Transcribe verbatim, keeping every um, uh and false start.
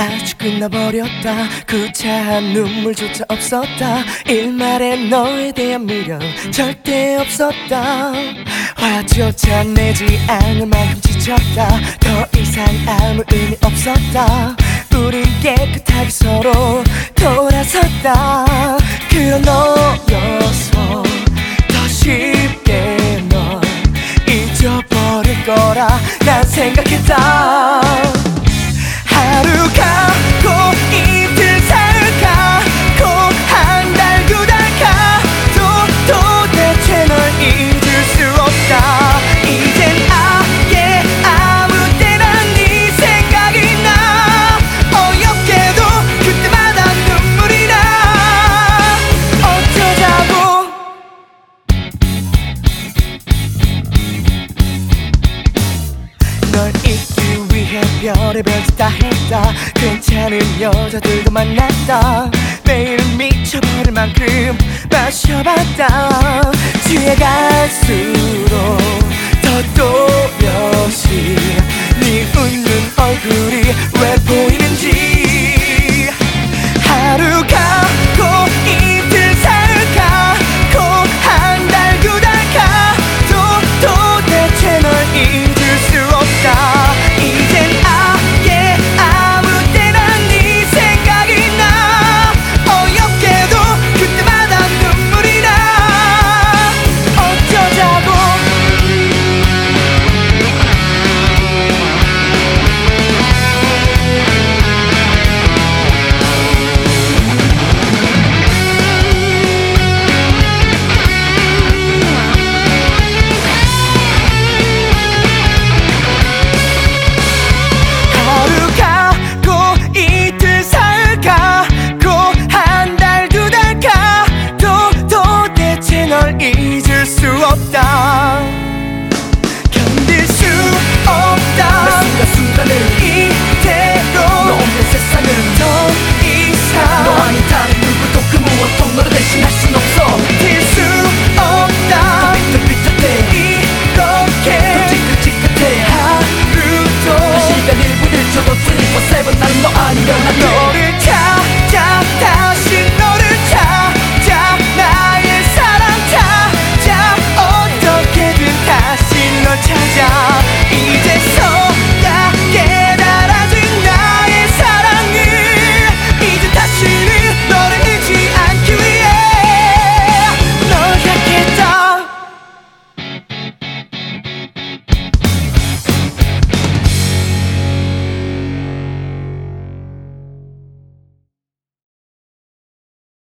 아주 끝나버렸다. 구차한 눈물조차 없었다. 일말에 너에 대한 미련 절대 없었다. 화조차 내지 않을 만큼 지쳤다. 더 이상 아무 의미 없었다. 우린 깨끗하게 서로 돌아섰다. 그런 너여서 더 쉽게 널 잊어버릴 거라 난 생각했다. 하루 가고 이틀 사흘 가고 한 달 두 달 가도 도대체 널 잊을 수 없다. 이젠 아예 아무 때나 네 생각이 나. 어렵게도 그때마다 눈물이 나. 어쩌자고. 널 잊기 위해 별의별 짓 다 했다. 괜찮은 여자들도 만났다. 매일 미쳐버릴 만큼 마셔봤다. 취해갈수록 더 또렷이 네 웃는 얼굴이 왜 보이는지. 하루 가고 이틀 사흘 가고 한 달 두 달 가도 도대체 널 잊을 수 없다. 이젠 아예 아무 때나 네 생각이 나. 어렵게도 그때마다 눈물이 나. 어쩌자고. 하루 가고 이틀 사흘 가고 한 달 두 달 가도 도대체 널 잊을 수 없다.